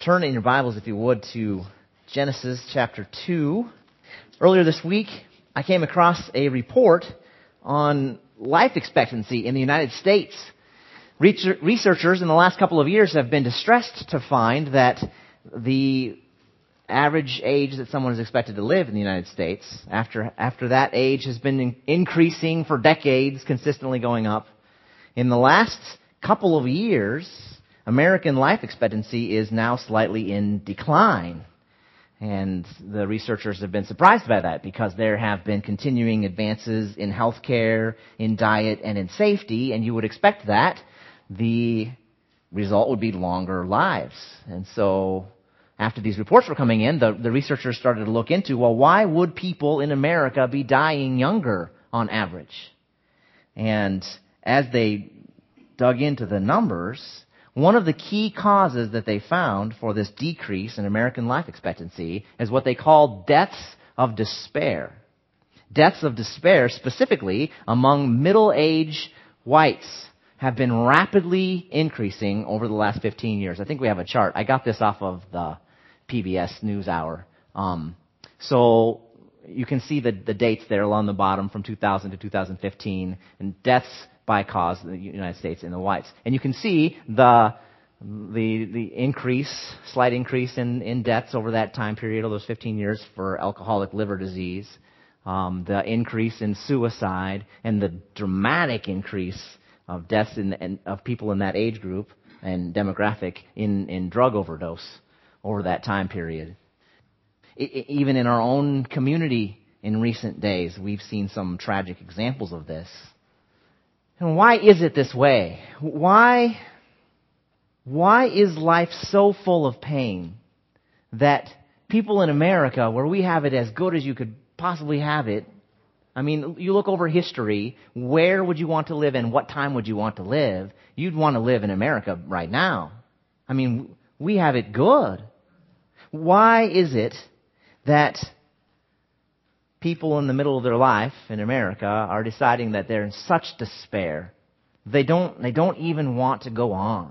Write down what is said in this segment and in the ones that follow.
turn in your Bibles, if you would, to Genesis chapter 2. Earlier this week, I came across a report on life expectancy in the United States. Researchers in the last couple of years have been distressed to find that the average age that someone is expected to live in the United States, after that age has been increasing for decades, consistently going up. In the last couple of years, American life expectancy is now slightly in decline. And the researchers have been surprised by that because there have been continuing advances in healthcare, in diet, and in safety, and you would expect that the result would be longer lives. And so after these reports were coming in, the researchers started to look into, well, why would people in America be dying younger on average? And as they dug into the numbers, one of the key causes that they found for this decrease in American life expectancy is what they call deaths of despair. Deaths of despair, specifically among middle-aged whites, have been rapidly increasing over the last 15 years. I think we have a chart. I got this off of the PBS NewsHour. So you can see the dates there along the bottom from 2000 to 2015, and deaths by cause in the United States in the whites. And you can see the increase, slight increase in deaths over that time period, of those 15 years, for alcoholic liver disease, the increase in suicide, and the dramatic increase of deaths of people in that age group and demographic in drug overdose over that time period. Even in our own community in recent days, we've seen some tragic examples of this. And why is it this way? Why is life so full of pain that people in America, where we have it as good as you could possibly have it, I mean, you look over history, where would you want to live and what time would you want to live? You'd want to live in America right now. I mean, we have it good. Why is it that people in the middle of their life in America are deciding that they're in such despair, they don't even want to go on?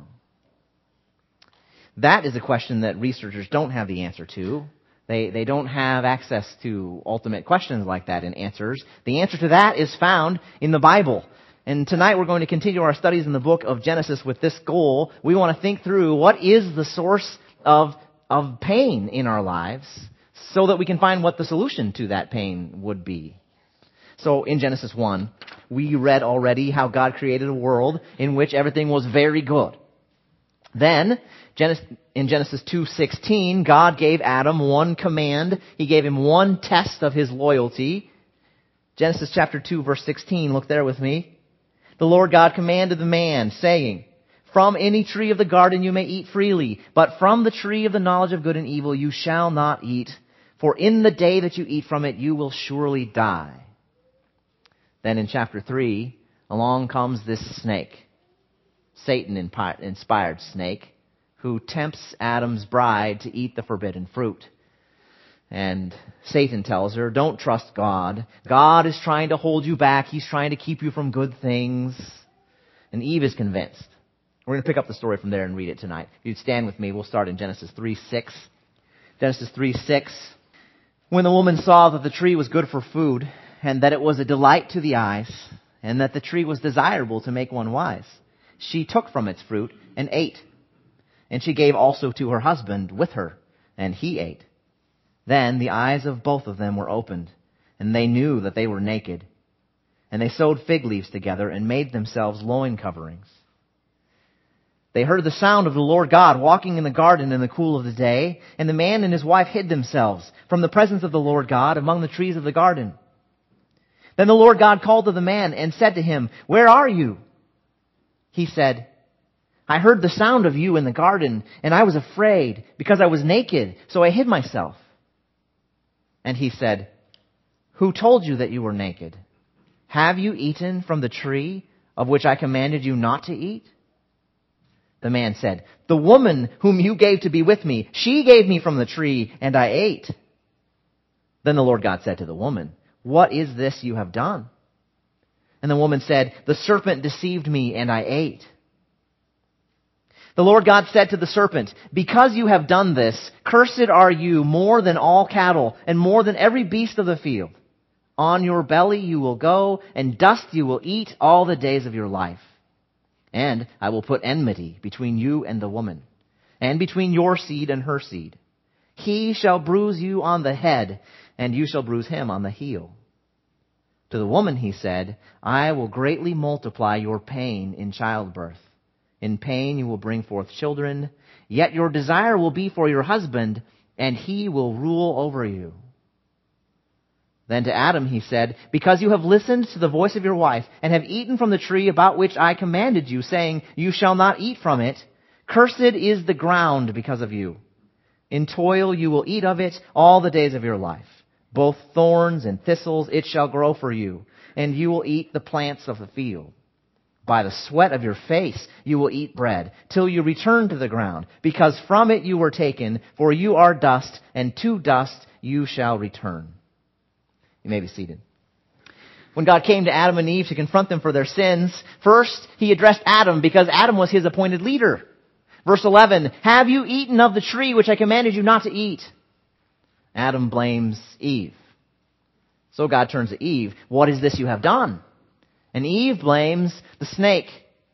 That is a question that researchers don't have the answer to. They don't have access to ultimate questions like that and answers. The answer to that is found in the Bible. And tonight we're going to continue our studies in the book of Genesis with this goal. We want to think through what is the source of pain in our lives, so that we can find what the solution to that pain would be. So in Genesis 1, we read already how God created a world in which everything was very good. Then, in Genesis 2:16, God gave Adam one command. He gave him one test of his loyalty. Genesis chapter 2, verse 16, look there with me. The Lord God commanded the man, saying, "From any tree of the garden you may eat freely, but from the tree of the knowledge of good and evil you shall not eat. For in the day that you eat from it, you will surely die." Then in chapter 3, along comes this snake, Satan-inspired snake, who tempts Adam's bride to eat the forbidden fruit. And Satan tells her, don't trust God. God is trying to hold you back. He's trying to keep you from good things. And Eve is convinced. We're going to pick up the story from there and read it tonight. If you'd stand with me, we'll start in Genesis 3:6. Genesis 3:6. When the woman saw that the tree was good for food, and that it was a delight to the eyes, and that the tree was desirable to make one wise, she took from its fruit and ate. And she gave also to her husband with her, and he ate. Then the eyes of both of them were opened, and they knew that they were naked. And they sewed fig leaves together and made themselves loin coverings. They heard the sound of the Lord God walking in the garden in the cool of the day, and the man and his wife hid themselves from the presence of the Lord God among the trees of the garden. Then the Lord God called to the man and said to him, "Where are you?" He said, "I heard the sound of you in the garden, and I was afraid because I was naked, so I hid myself." And he said, "Who told you that you were naked? Have you eaten from the tree of which I commanded you not to eat?" The man said, "The woman whom you gave to be with me, she gave me from the tree, and I ate." Then the Lord God said to the woman, "What is this you have done?" And the woman said, "The serpent deceived me, and I ate." The Lord God said to the serpent, "Because you have done this, cursed are you more than all cattle and more than every beast of the field. On your belly you will go, and dust you will eat all the days of your life. And I will put enmity between you and the woman, and between your seed and her seed. He shall bruise you on the head, and you shall bruise him on the heel." To the woman he said, "I will greatly multiply your pain in childbirth. In pain you will bring forth children, yet your desire will be for your husband, and he will rule over you." Then to Adam he said, "Because you have listened to the voice of your wife, and have eaten from the tree about which I commanded you, saying, 'You shall not eat from it,' cursed is the ground because of you. In toil you will eat of it all the days of your life. Both thorns and thistles it shall grow for you, and you will eat the plants of the field. By the sweat of your face you will eat bread, till you return to the ground, because from it you were taken, for you are dust, and to dust you shall return." You may be seated. When God came to Adam and Eve to confront them for their sins, first he addressed Adam because Adam was his appointed leader. Verse 11, "Have you eaten of the tree which I commanded you not to eat?" Adam blames Eve. So God turns to Eve. "What is this you have done?" And Eve blames the snake.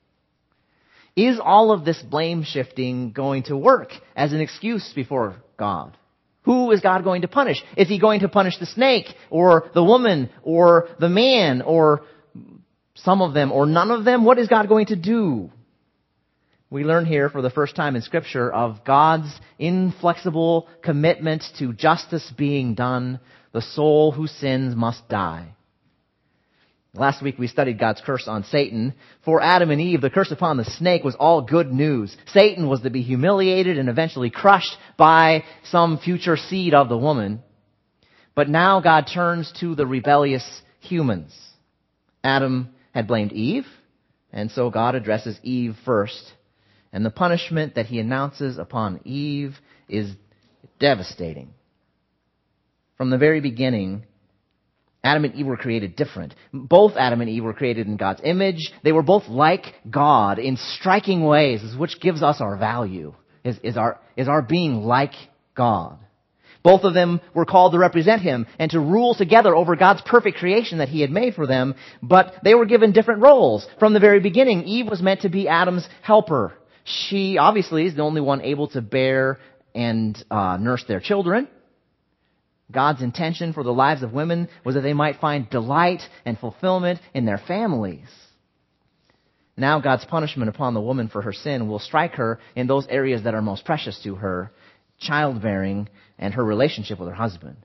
Is all of this blame shifting going to work as an excuse before God? Who is God going to punish? Is he going to punish the snake, or the woman, or the man, or some of them, or none of them? What is God going to do? We learn here for the first time in Scripture of God's inflexible commitment to justice being done. The soul who sins must die. Last week we studied God's curse on Satan. For Adam and Eve, the curse upon the snake was all good news. Satan was to be humiliated and eventually crushed by some future seed of the woman. But now God turns to the rebellious humans. Adam had blamed Eve, and so God addresses Eve first. And the punishment that he announces upon Eve is devastating. From the very beginning, Adam and Eve were created different. Both Adam and Eve were created in God's image. They were both like God in striking ways, which gives us our value, is our being like God. Both of them were called to represent him and to rule together over God's perfect creation that he had made for them, but they were given different roles. From the very beginning, Eve was meant to be Adam's helper. She obviously is the only one able to bear and nurse their children. God's intention for the lives of women was that they might find delight and fulfillment in their families. Now God's punishment upon the woman for her sin will strike her in those areas that are most precious to her, childbearing and her relationship with her husband.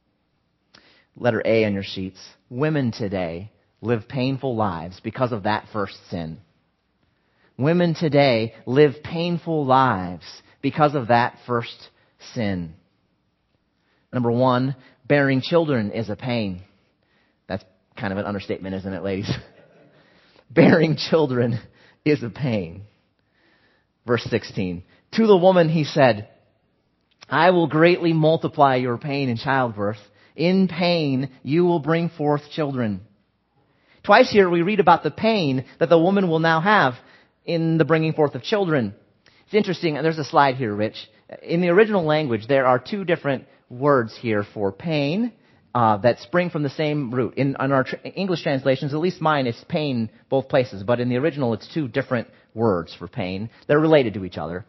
Letter A on your sheets. Women today live painful lives because of that first sin. Women today live painful lives because of that first sin. Number one, bearing children is a pain. That's kind of an understatement, isn't it, ladies? Bearing children is a pain. Verse 16. To the woman he said, "I will greatly multiply your pain in childbirth. In pain you will bring forth children." Twice here we read about the pain that the woman will now have in the bringing forth of children. It's interesting, and there's a slide here, Rich. In the original language, there are two different words here for pain that spring from the same root. In our English translations, at least mine, it's pain both places. But in the original, it's two different words for pain. They're related to each other.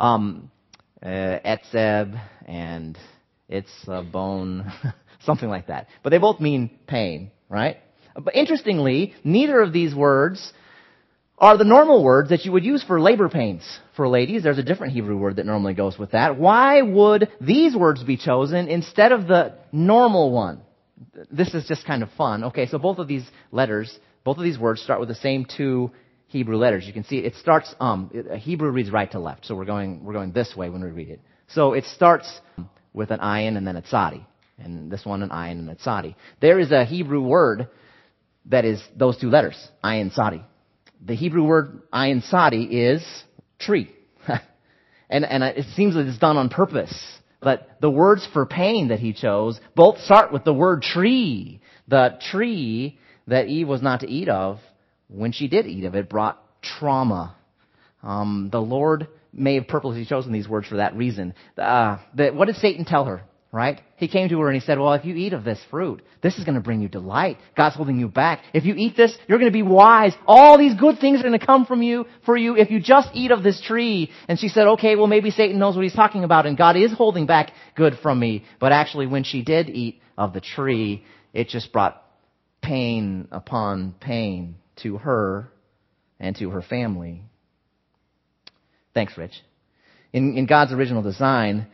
Etzeb and it's a bone, something like that. But they both mean pain, right? But interestingly, neither of these words are the normal words that you would use for labor pains. For ladies, there's a different Hebrew word that normally goes with that. Why would these words be chosen instead of the normal one? This is just kind of fun. Okay, so both of these words start with the same two Hebrew letters. You can see it starts, Hebrew reads right to left, so we're going this way when we read it. So it starts with an ayin and then a tzadi. And this one an ayin and a tzadi. There is a Hebrew word that is those two letters, ayin tzadi. The Hebrew word ayin tzadi is tree. and it seems that it's done on purpose. But the words for pain that he chose both start with the word tree. The tree that Eve was not to eat of, when she did eat of it, brought trauma. The Lord may have purposely chosen these words for that reason. What did Satan tell her? Right? He came to her and he said, well, if you eat of this fruit, this is going to bring you delight. God's holding you back. If you eat this, you're going to be wise. All these good things are going to come for you if you just eat of this tree. And she said, okay, well, maybe Satan knows what he's talking about and God is holding back good from me. But actually, when she did eat of the tree, it just brought pain upon pain to her and to her family. Thanks, Rich. In God's original design,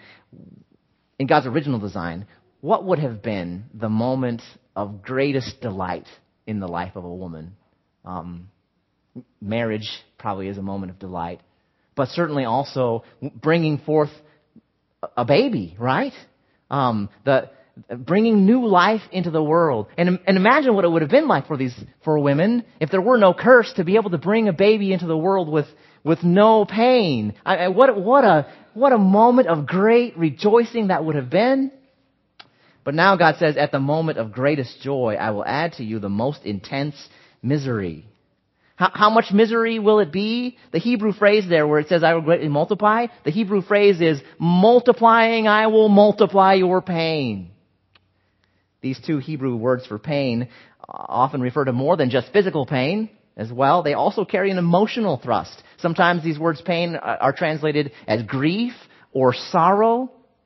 what would have been the moment of greatest delight in the life of a woman? Marriage probably is a moment of delight, but certainly also bringing forth a baby, right? Bringing new life into the world. And imagine what it would have been like for women if there were no curse to be able to bring a baby into the world with no pain. What a moment of great rejoicing that would have been. But now God says, at the moment of greatest joy, I will add to you the most intense misery. How much misery will it be? The Hebrew phrase there where it says, I will greatly multiply, the Hebrew phrase is, multiplying, I will multiply your pain. These two Hebrew words for pain often refer to more than just physical pain as well. They also carry an emotional thrust. Sometimes these words pain are translated as grief or sorrow.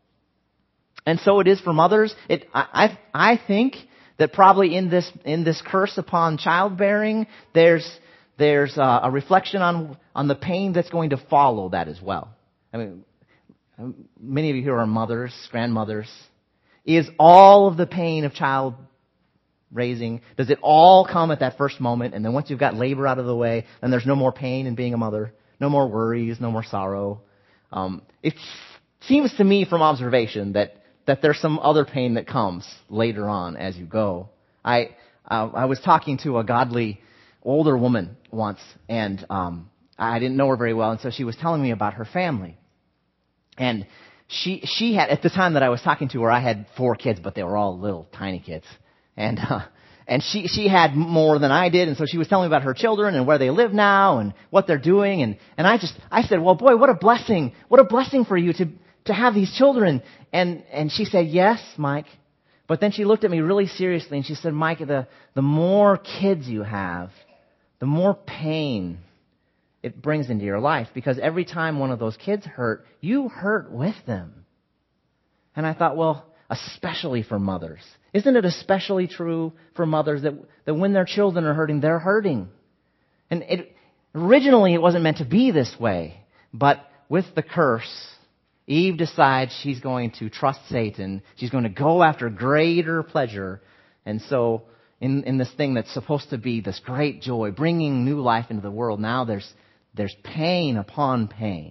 And so it is for mothers. I think that probably in this curse upon childbearing, there's a reflection on the pain that's going to follow that as well. I mean, many of you here are mothers, grandmothers. Is all of the pain of child raising, does it all come at that first moment, and then once you've got labor out of the way, then there's no more pain in being a mother, no more worries, no more sorrow? It seems to me from observation that there's some other pain that comes later on as you go. I was talking to a godly older woman once, and I didn't know her very well, and so she was telling me about her family. And she had, at the time that I was talking to her, I had 4 kids, but they were all little tiny kids. And she had more than I did, and so she was telling me about her children and where they live now and what they're doing. And I said, well, boy, what a blessing for you to have these children. And she said, yes, Mike. But then she looked at me really seriously and she said, Mike, the more kids you have, the more pain it brings into your life, because every time one of those kids hurt, you hurt with them. And I thought, well, especially for mothers. Isn't it especially true for mothers that when their children are hurting, they're hurting? And originally it wasn't meant to be this way, but with the curse, Eve decides she's going to trust Satan. She's going to go after greater pleasure. And so in this thing that's supposed to be this great joy, bringing new life into the world, now there's pain upon pain.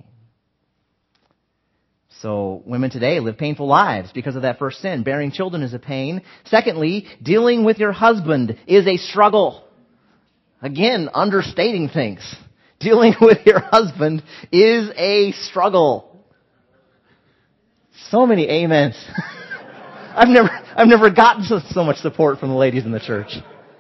So women today live painful lives because of that first sin. Bearing children is a pain. Secondly, dealing with your husband is a struggle. Again, understating things. Dealing with your husband is a struggle. So many amens. I've never gotten so much support from the ladies in the church.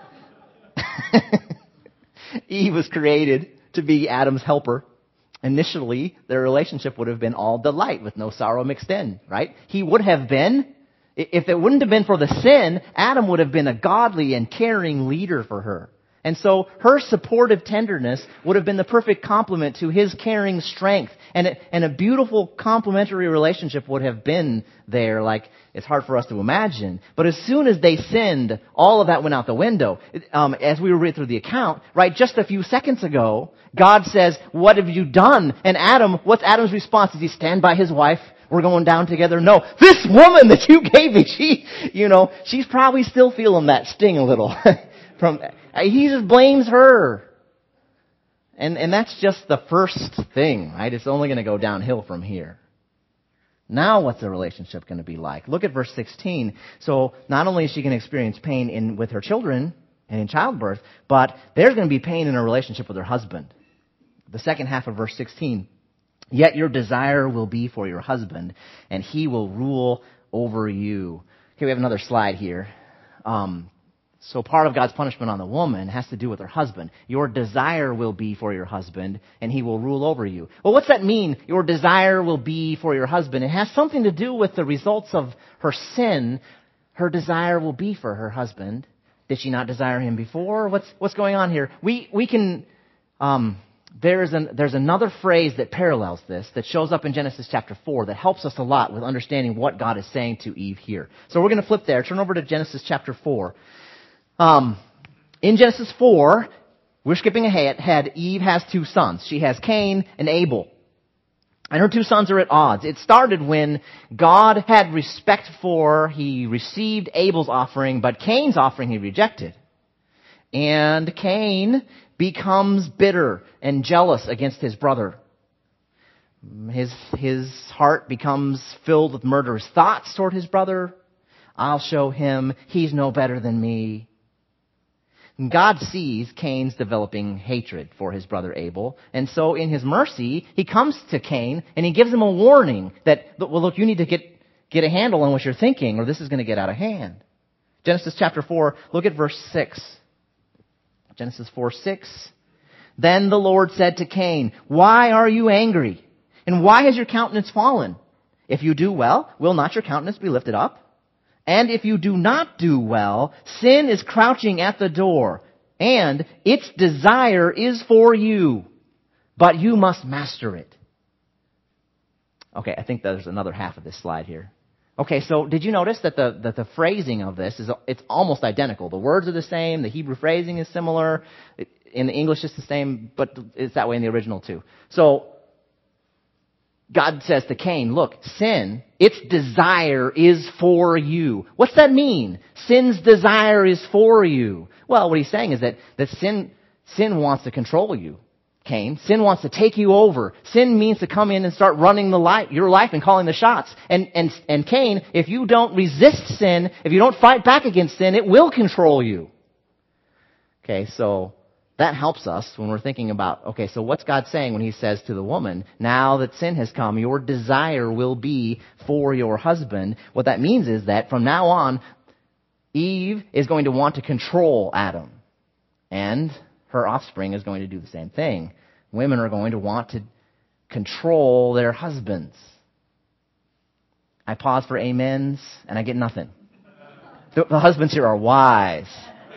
Eve was created to be Adam's helper. Initially, their relationship would have been all delight with no sorrow mixed in, right? He would have been, if it wouldn't have been for the sin, Adam would have been a godly and caring leader for her. And so her supportive tenderness would have been the perfect complement to his caring strength. And a beautiful complementary relationship would have been there, like it's hard for us to imagine. But as soon as they sinned, all of that went out the window. As we read through the account, right, just a few seconds ago, God says, what have you done? And what's Adam's response? Does he stand by his wife? We're going down together? No. This woman that you gave me, she's probably still feeling that sting a little. He just blames her. And that's just the first thing, right? It's only going to go downhill from here. Now what's the relationship going to be like? Look at verse 16. So not only is she going to experience pain with her children and in childbirth, but there's going to be pain in her relationship with her husband. The second half of verse 16. Yet your desire will be for your husband, and he will rule over you. Okay, we have another slide here. So part of God's punishment on the woman has to do with her husband. Your desire will be for your husband, and he will rule over you. Well, what's that mean? Your desire will be for your husband. It has something to do with the results of her sin. Her desire will be for her husband. Did she not desire him before? What's going on here? There's another phrase that parallels this that shows up in Genesis chapter 4 that helps us a lot with understanding what God is saying to Eve here. So we're going to flip there. Turn over to Genesis chapter 4. In Genesis 4, we're skipping ahead. Eve has two sons. She has Cain and Abel. And her two sons are at odds. It started when God had respect for, he received Abel's offering, but Cain's offering he rejected. And Cain becomes bitter and jealous against his brother. His heart becomes filled with murderous thoughts toward his brother. I'll show him he's no better than me. And God sees Cain's developing hatred for his brother Abel. And so in his mercy, he comes to Cain and he gives him a warning that, well, look, you need to get a handle on what you're thinking or this is going to get out of hand. Genesis chapter 4, look at verse 6. Genesis 4:6. Then the Lord said to Cain, why are you angry? And why has your countenance fallen? If you do well, will not your countenance be lifted up? And if you do not do well, sin is crouching at the door, and its desire is for you, but you must master it. Okay, I think there's another half of this slide here. Okay, so did you notice that the phrasing of this it's almost identical? The words are the same, the Hebrew phrasing is similar, in the English it's the same, but it's that way in the original too. So God says to Cain, look, sin, its desire is for you. What's that mean? Sin's desire is for you. Well, what he's saying is that sin wants to control you, Cain. Sin wants to take you over. Sin means to come in and start running your life and calling the shots. And Cain, if you don't resist sin, if you don't fight back against sin, it will control you. Okay, so that helps us when we're thinking about, okay, so what's God saying when he says to the woman, now that sin has come, your desire will be for your husband. What that means is that from now on, Eve is going to want to control Adam. And her offspring is going to do the same thing. Women are going to want to control their husbands. I pause for amens, and I get nothing. The husbands here are wise.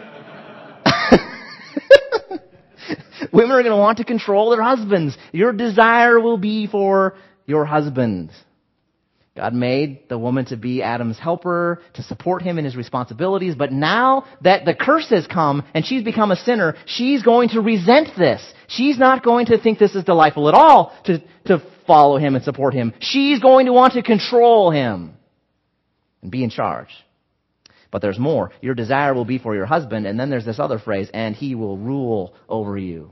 Women are going to want to control their husbands. Your desire will be for your husband. God made the woman to be Adam's helper, to support him in his responsibilities. But now that the curse has come and she's become a sinner, she's going to resent this. She's not going to think this is delightful at all to follow him and support him. She's going to want to control him and be in charge. But there's more. Your desire will be for your husband. And then there's this other phrase, and he will rule over you.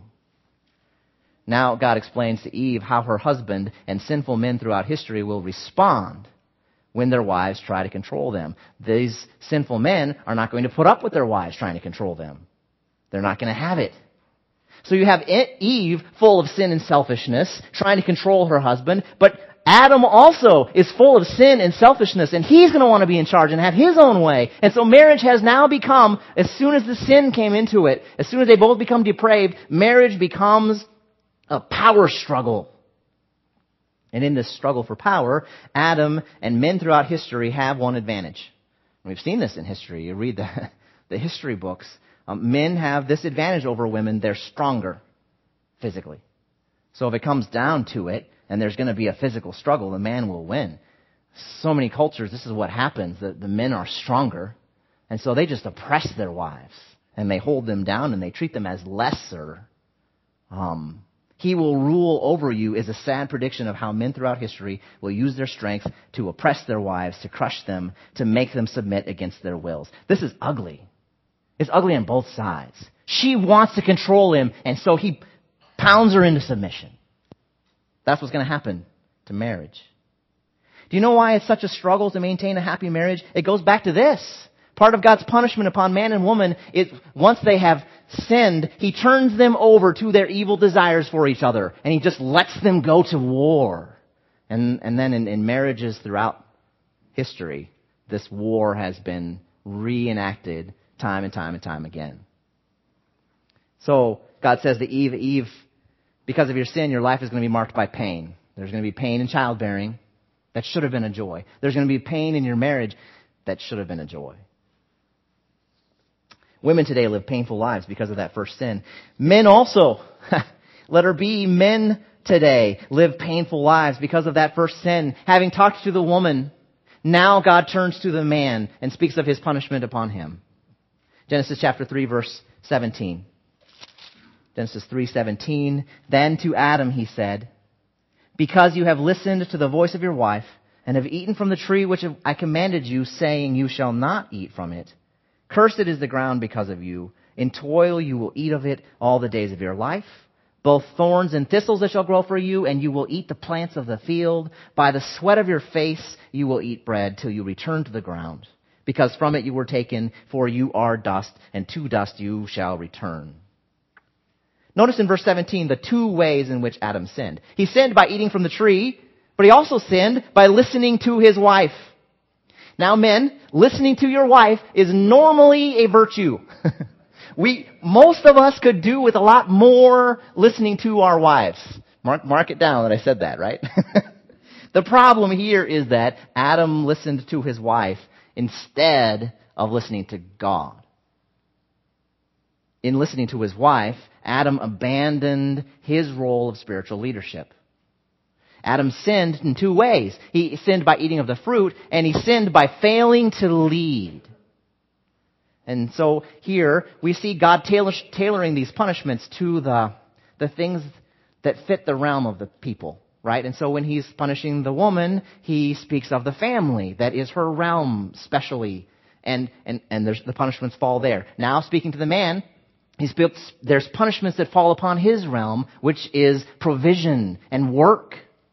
Now God explains to Eve how her husband and sinful men throughout history will respond when their wives try to control them. These sinful men are not going to put up with their wives trying to control them. They're not going to have it. So you have Eve full of sin and selfishness, trying to control her husband, but Adam also is full of sin and selfishness, and he's going to want to be in charge and have his own way. And so marriage has now become, as soon as the sin came into it, as soon as they both become depraved, marriage becomes a power struggle. And in this struggle for power, Adam and men throughout history have one advantage. We've seen this in history. You read the history books. Men have this advantage over women. They're stronger physically. So if it comes down to it, and there's going to be a physical struggle, the man will win. So many cultures, this is what happens. The men are stronger. And so they just oppress their wives. And they hold them down and they treat them as lesser. He will rule over you is a sad prediction of how men throughout history will use their strength to oppress their wives, to crush them, to make them submit against their wills. This is ugly. It's ugly on both sides. She wants to control him, and so he pounds her into submission. That's what's going to happen to marriage. Do you know why it's such a struggle to maintain a happy marriage? It goes back to this. Part of God's punishment upon man and woman is once they have sinned, he turns them over to their evil desires for each other. And he just lets them go to war. And then in marriages throughout history, this war has been reenacted time and time and time again. So God says to Eve, because of your sin, your life is going to be marked by pain. There's going to be pain in childbearing. That should have been a joy. There's going to be pain in your marriage. That should have been a joy. Women today live painful lives because of that first sin. Men also, let her be, men today live painful lives because of that first sin. Having talked to the woman, now God turns to the man and speaks of his punishment upon him. Genesis chapter 3, verse 17. Genesis 3:17. Then to Adam he said, because you have listened to the voice of your wife and have eaten from the tree which I commanded you, saying, you shall not eat from it. Cursed is the ground because of you. In toil you will eat of it all the days of your life. Both thorns and thistles it shall grow for you, and you will eat the plants of the field. By the sweat of your face you will eat bread till you return to the ground, because from it you were taken, for you are dust, and to dust you shall return. Notice in verse 17 the two ways in which Adam sinned. He sinned by eating from the tree, but he also sinned by listening to his wife. Now men, listening to your wife is normally a virtue. Most of us could do with a lot more listening to our wives. Mark it down that I said that, right? The problem here is that Adam listened to his wife instead of listening to God. In listening to his wife, Adam abandoned his role of spiritual leadership. Adam sinned in two ways. He sinned by eating of the fruit, and he sinned by failing to lead. And so here we see God tailoring these punishments to the things that fit the realm of the people, right? And so when he's punishing the woman, he speaks of the family. That is her realm specially. And the punishments fall there. Now speaking to the man, there's punishments that fall upon his realm, which is provision and work.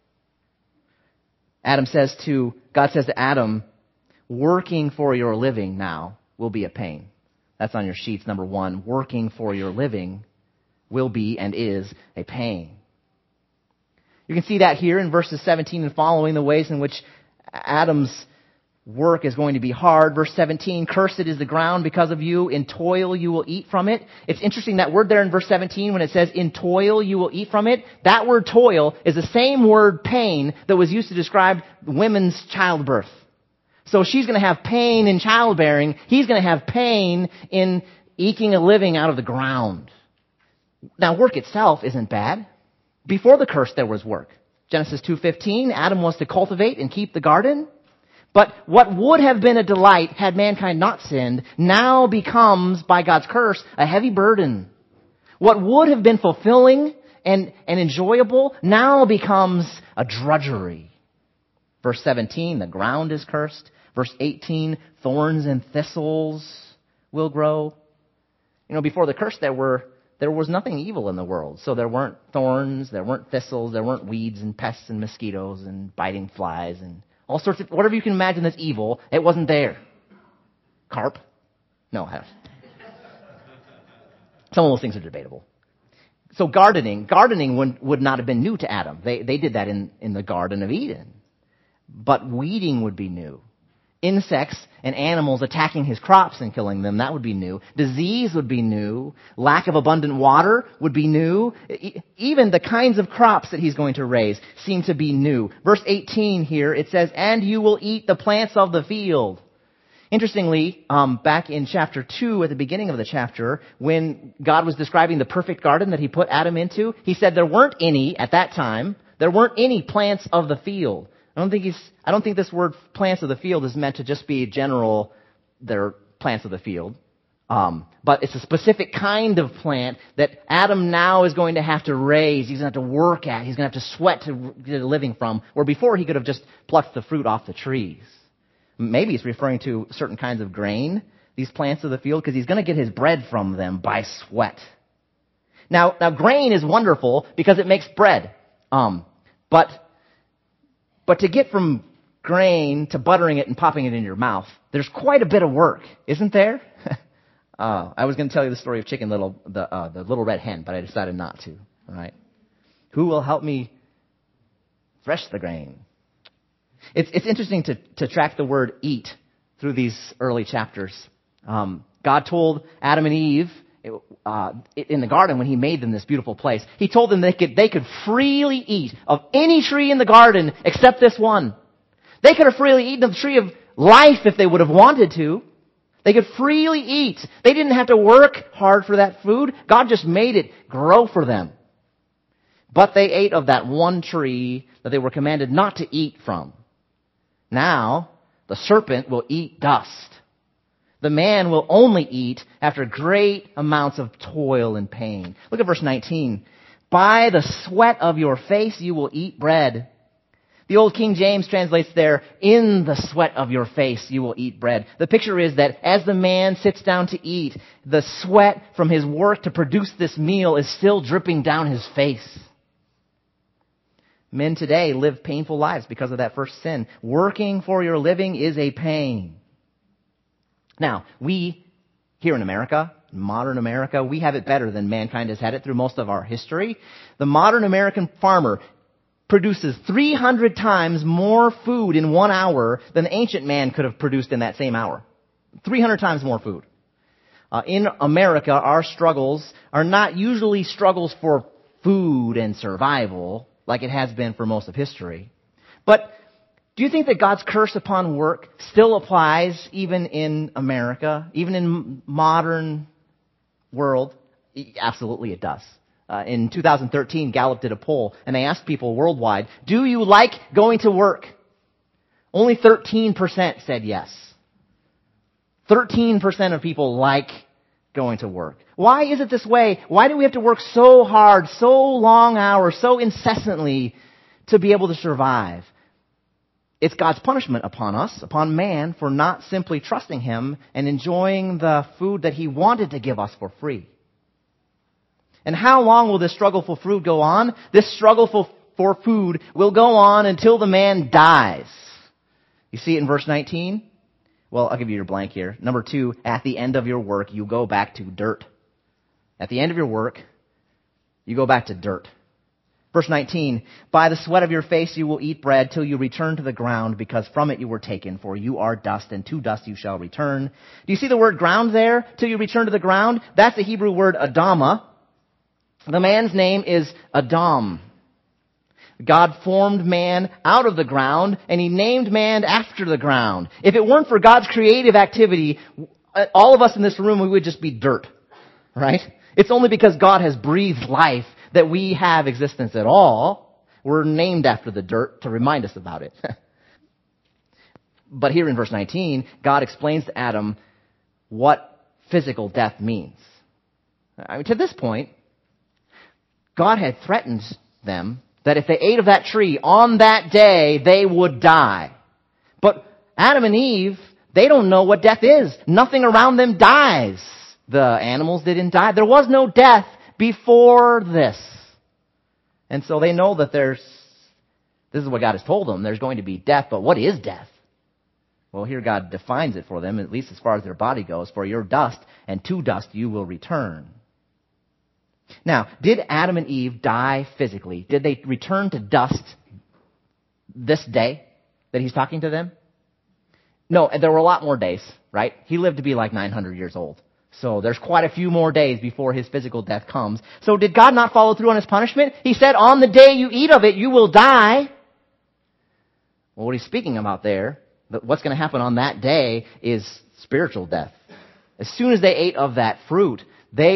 God says to Adam, working for your living now will be a pain. That's on your sheets, number 1. Working for your living will be and is a pain. You can see that here in verses 17 and following, the ways in which Adam's work is going to be hard. Verse 17, cursed is the ground because of you. In toil you will eat from it. It's interesting that word there in verse 17 when it says, in toil you will eat from it. That word toil is the same word pain that was used to describe women's childbirth. So she's going to have pain in childbearing. He's going to have pain in eking a living out of the ground. Now work itself isn't bad. Before the curse there was work. Genesis 2:15, Adam was to cultivate and keep the garden. But what would have been a delight had mankind not sinned now becomes, by God's curse, a heavy burden. What would have been fulfilling and enjoyable now becomes a drudgery. Verse 17, the ground is cursed. Verse 18, thorns and thistles will grow. You know, before the curse there was nothing evil in the world. So there weren't thorns, there weren't thistles, there weren't weeds and pests and mosquitoes and biting flies and all sorts of, whatever you can imagine that's evil, it wasn't there. Carp? No, some of those things are debatable. So gardening would not have been new to Adam. They did that in the Garden of Eden. But weeding would be new. Insects and animals attacking his crops and killing them, that would be new. Disease would be new. Lack of abundant water would be new. Even the kinds of crops that he's going to raise seem to be new. Verse 18 here, it says, and you will eat the plants of the field. Interestingly, back in chapter 2, at the beginning of the chapter, when God was describing the perfect garden that he put Adam into, he said there weren't any, at that time, there weren't any plants of the field. I don't think this word plants of the field is meant to just be general, they're plants of the field. But it's a specific kind of plant that Adam now is going to have to raise. He's going to have to work at. He's going to have to sweat to get a living from, where before he could have just plucked the fruit off the trees. Maybe he's referring to certain kinds of grain, these plants of the field, because he's going to get his bread from them by sweat. Now grain is wonderful because it makes bread. But to get from grain to buttering it and popping it in your mouth, there's quite a bit of work, isn't there? I was going to tell you the story of Chicken Little, the little red hen, but I decided not to. All right, who will help me thresh the grain? It's interesting to track the word "eat" through these early chapters. God told Adam and Eve in the garden when he made them this beautiful place, he told them they could freely eat of any tree in the garden except this one. They could have freely eaten of the tree of life if they would have wanted to. They could freely eat. They didn't have to work hard for that food. God just made it grow for them. But they ate of that one tree that they were commanded not to eat from. Now, the serpent will eat dust. The man will only eat after great amounts of toil and pain. Look at verse 19. By the sweat of your face you will eat bread. The old King James translates there, in the sweat of your face you will eat bread. The picture is that as the man sits down to eat, the sweat from his work to produce this meal is still dripping down his face. Men today live painful lives because of that first sin. Working for your living is a pain. Now, we, here in America, modern America, we have it better than mankind has had it through most of our history. The modern American farmer produces 300 times more food in 1 hour than the ancient man could have produced in that same hour. 300 times more food. In America, our struggles are not usually struggles for food and survival like it has been for most of history. But do you think that God's curse upon work still applies even in America, even in modern world? Absolutely it does. In 2013, Gallup did a poll, and they asked people worldwide, do you like going to work? Only 13% said yes. 13% of people like going to work. Why is it this way? Why do we have to work so hard, so long hours, so incessantly to be able to survive? It's God's punishment upon us, upon man, for not simply trusting Him and enjoying the food that He wanted to give us for free. And how long will this struggle for food go on? This struggle for food will go on until the man dies. You see it in verse 19? Well, I'll give you your blank here. Number 2, at the end of your work, you go back to dirt. At the end of your work, you go back to dirt. Verse 19, by the sweat of your face you will eat bread till you return to the ground, because from it you were taken, for you are dust, and to dust you shall return. Do you see the word ground there? Till you return to the ground? That's the Hebrew word Adama. The man's name is Adam. God formed man out of the ground, and He named man after the ground. If it weren't for God's creative activity, all of us in this room, we would just be dirt, right? It's only because God has breathed life that we have existence at all. We're named after the dirt to remind us about it. But here in verse 19, God explains to Adam what physical death means. I mean, to this point, God had threatened them that if they ate of that tree on that day, they would die. But Adam and Eve, they don't know what death is. Nothing around them dies. The animals didn't die. There was no death before this. And so they know that this is what God has told them. There's going to be death, but what is death? Well, here God defines it for them, at least as far as their body goes. For your dust, and to dust you will return. Now, did Adam and Eve die physically? Did they return to dust this day that He's talking to them? No, there were a lot more days, right? He lived to be like 900 years old. So there's quite a few more days before His physical death comes. So did God not follow through on His punishment? He said, on the day you eat of it, you will die. Well, what He's speaking about there, what's going to happen on that day is spiritual death. As soon as they ate of that fruit,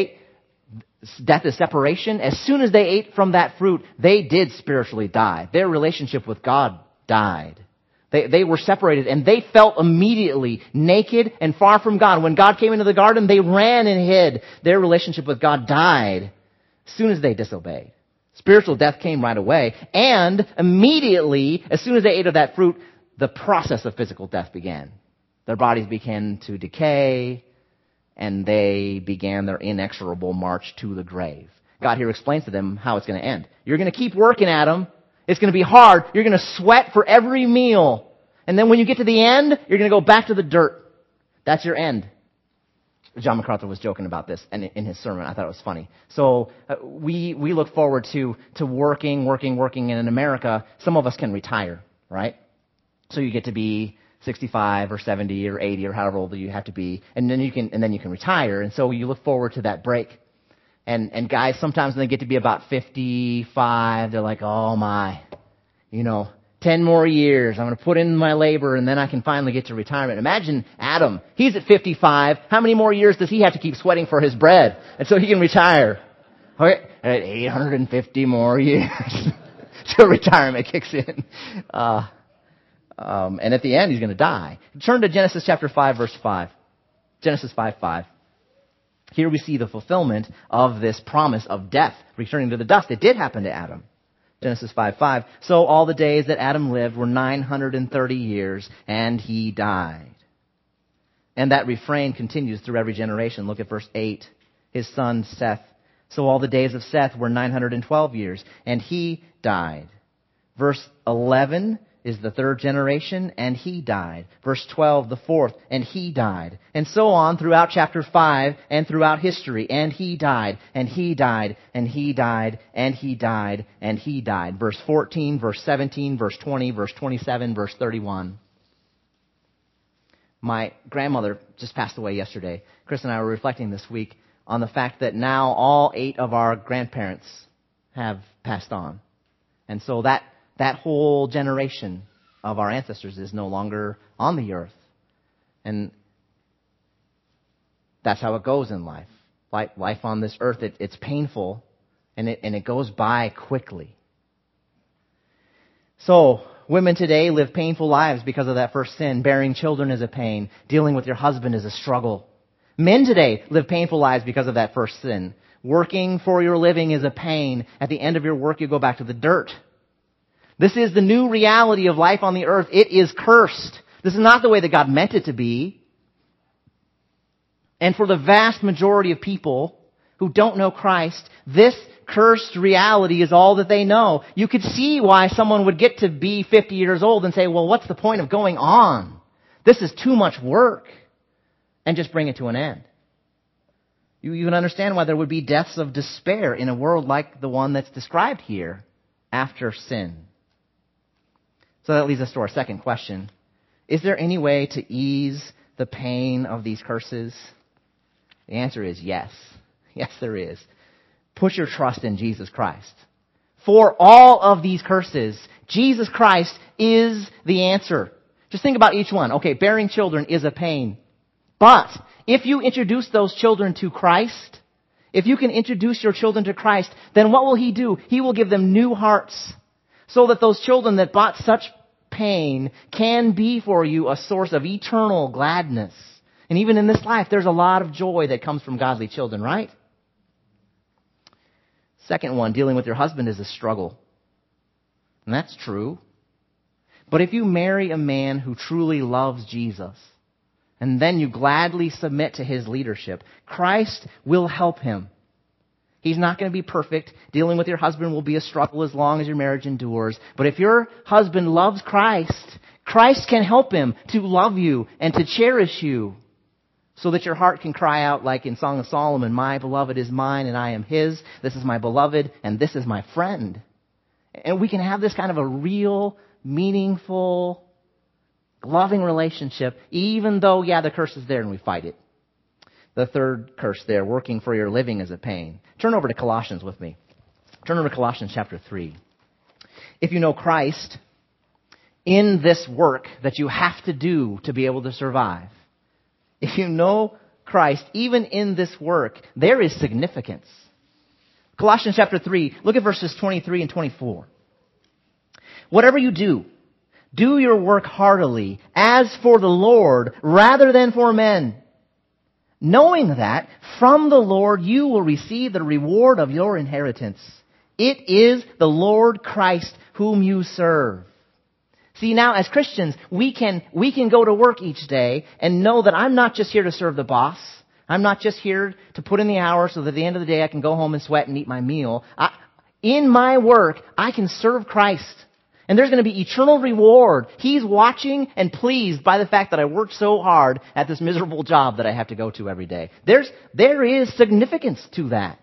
death is separation. As soon as they ate from that fruit, they did spiritually die. Their relationship with God died. They were separated, and they felt immediately naked and far from God. When God came into the garden, they ran and hid. Their relationship with God died as soon as they disobeyed. Spiritual death came right away, and immediately, as soon as they ate of that fruit, the process of physical death began. Their bodies began to decay, and they began their inexorable march to the grave. God here explains to them how it's going to end. You're going to keep working, Adam. It's going to be hard. You're going to sweat for every meal. And then when you get to the end, you're going to go back to the dirt. That's your end. John MacArthur was joking about this in his sermon. I thought it was funny. So we look forward to working. And in America, some of us can retire, right? So you get to be 65 or 70 or 80 or however old you have to be, and then you can retire. And so you look forward to that break. And guys, sometimes when they get to be about 55, they're like, oh my, 10 more years. I'm going to put in my labor and then I can finally get to retirement. Imagine Adam. He's at 55. How many more years does he have to keep sweating for his bread? And so he can retire. Okay, at 850 more years. So retirement kicks in. And at the end, he's going to die. Turn to Genesis chapter 5, verse 5. Genesis 5:5. Here we see the fulfillment of this promise of death, returning to the dust. It did happen to Adam. Genesis 5:5. So all the days that Adam lived were 930 years, and he died. And that refrain continues through every generation. Look at verse 8. His son Seth. So all the days of Seth were 912 years, and he died. Verse 11 is the third generation, and he died. Verse 12, the fourth, and he died. And so on throughout chapter 5 and throughout history. And he died, and he died, and he died, and he died, and he died. Verse 14, verse 17, verse 20, verse 27, verse 31. My grandmother just passed away yesterday. Chris and I were reflecting this week on the fact that now all 8 of our grandparents have passed on. And so that whole generation of our ancestors is no longer on the earth. And that's how it goes in life. Life on this earth, it's painful, and it goes by quickly. So, women today live painful lives because of that first sin. Bearing children is a pain. Dealing with your husband is a struggle. Men today live painful lives because of that first sin. Working for your living is a pain. At the end of your work, you go back to the dirt. This is the new reality of life on the earth. It is cursed. This is not the way that God meant it to be. And for the vast majority of people who don't know Christ, this cursed reality is all that they know. You could see why someone would get to be 50 years old and say, well, what's the point of going on? This is too much work. And just bring it to an end. You even understand why there would be deaths of despair in a world like the one that's described here after sin. So that leads us to our second question. Is there any way to ease the pain of these curses? The answer is yes. Yes, there is. Put your trust in Jesus Christ. For all of these curses, Jesus Christ is the answer. Just think about each one. Okay, bearing children is a pain. But if you introduce those children to Christ, if you can introduce your children to Christ, then what will He do? He will give them new hearts so that those children that brought such pain can be for you a source of eternal gladness. And even in this life, there's a lot of joy that comes from godly children, right? Second one, dealing with your husband is a struggle. And that's true. But if you marry a man who truly loves Jesus, and then you gladly submit to His leadership, Christ will help him. He's not going to be perfect. Dealing with your husband will be a struggle as long as your marriage endures. But if your husband loves Christ, Christ can help him to love you and to cherish you so that your heart can cry out like in Song of Solomon, my beloved is mine and I am his. This is my beloved and this is my friend. And we can have this kind of a real, meaningful, loving relationship, even though, the curse is there and we fight it. The third curse there, working for your living is a pain. Turn over to Colossians with me. Turn over to Colossians chapter 3. If you know Christ, in this work that you have to do to be able to survive, if you know Christ, even in this work, there is significance. Colossians chapter 3, look at verses 23 and 24. Whatever you do, do your work heartily, as for the Lord, rather than for men, knowing that from the Lord you will receive the reward of your inheritance. It is the Lord Christ whom you serve. See, now as Christians, we can go to work each day and know that I'm not just here to serve the boss. I'm not just here to put in the hours so that at the end of the day I can go home and sweat and eat my meal. In my work, I can serve Christ. And there's going to be eternal reward. He's watching and pleased by the fact that I worked so hard at this miserable job that I have to go to every day. There is significance to that.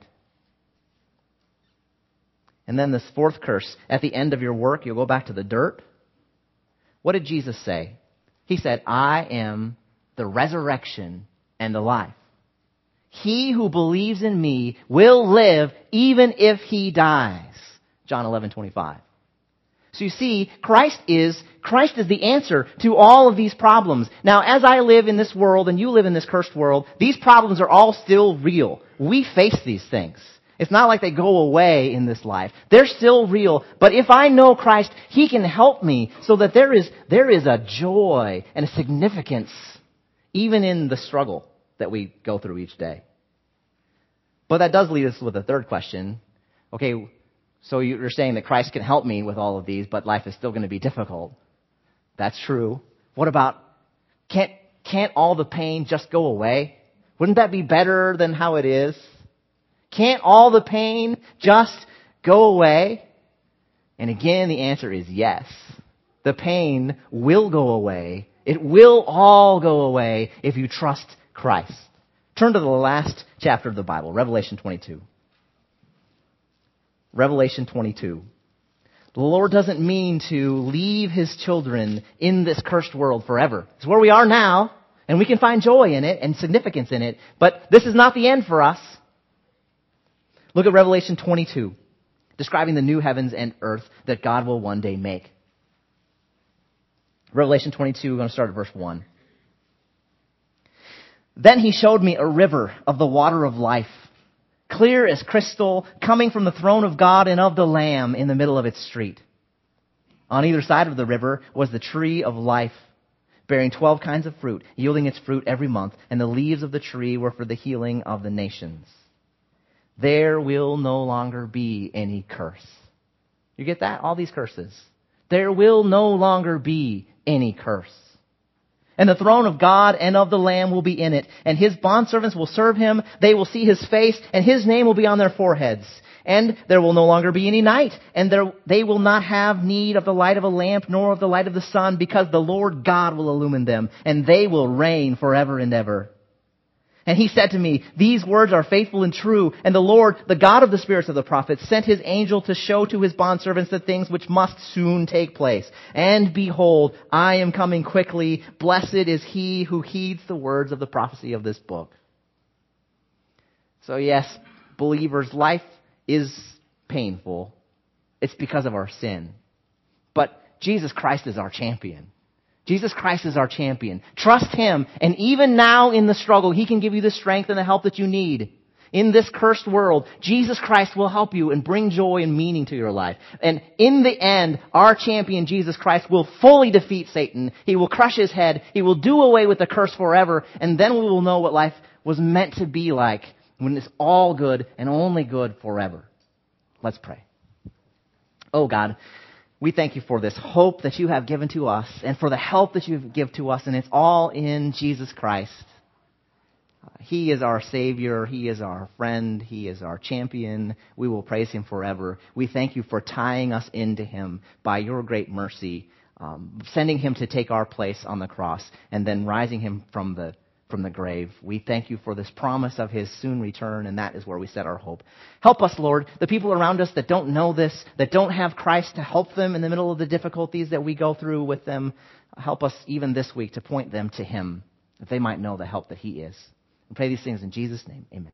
And then this fourth curse, at the end of your work, you'll go back to the dirt. What did Jesus say? He said, I am the resurrection and the life. He who believes in me will live even if he dies. John 11:25. So you see, Christ is the answer to all of these problems. Now, as I live in this world and you live in this cursed world, these problems are all still real. We face these things. It's not like they go away in this life. They're still real. But if I know Christ, He can help me so that there is a joy and a significance even in the struggle that we go through each day. But that does lead us with a third question. Okay, so you're saying that Christ can help me with all of these, but life is still going to be difficult. That's true. What about, can't all the pain just go away? Wouldn't that be better than how it is? Can't all the pain just go away? And again, the answer is yes. The pain will go away. It will all go away if you trust Christ. Turn to the last chapter of the Bible, Revelation 22. Revelation 22. The Lord doesn't mean to leave His children in this cursed world forever. It's where we are now, and we can find joy in it and significance in it, but this is not the end for us. Look at Revelation 22, describing the new heavens and earth that God will one day make. Revelation 22, we're going to start at verse 1. Then He showed me a river of the water of life, clear as crystal, coming from the throne of God and of the Lamb in the middle of its street. On either side of the river was the tree of life, bearing 12 kinds of fruit, yielding its fruit every month, and the leaves of the tree were for the healing of the nations. There will no longer be any curse. You get that? All these curses. There will no longer be any curse. And the throne of God and of the Lamb will be in it, and His bondservants will serve Him. They will see His face, and His name will be on their foreheads. And there will no longer be any night, and they will not have need of the light of a lamp, nor of the light of the sun, because the Lord God will illumine them, and they will reign forever and ever. And He said to me, these words are faithful and true, and the Lord, the God of the spirits of the prophets, sent His angel to show to His bondservants the things which must soon take place. And behold, I am coming quickly. Blessed is he who heeds the words of the prophecy of this book. So yes, believers, life is painful. It's because of our sin. But Jesus Christ is our champion. Jesus Christ is our champion. Trust Him, and even now in the struggle, He can give you the strength and the help that you need. In this cursed world, Jesus Christ will help you and bring joy and meaning to your life. And in the end, our champion, Jesus Christ, will fully defeat Satan. He will crush his head. He will do away with the curse forever, and then we will know what life was meant to be like when it's all good and only good forever. Let's pray. Oh God, we thank You for this hope that You have given to us and for the help that You give to us, and it's all in Jesus Christ. He is our Savior. He is our friend. He is our champion. We will praise Him forever. We thank You for tying us into Him by Your great mercy, sending Him to take our place on the cross, and then rising Him from the grave. We thank You for this promise of His soon return, and that is where we set our hope. Help us, Lord, the people around us that don't know this, that don't have Christ to help them in the middle of the difficulties that we go through with them. Help us even this week to point them to Him, that they might know the help that He is. We pray these things in Jesus' name. Amen.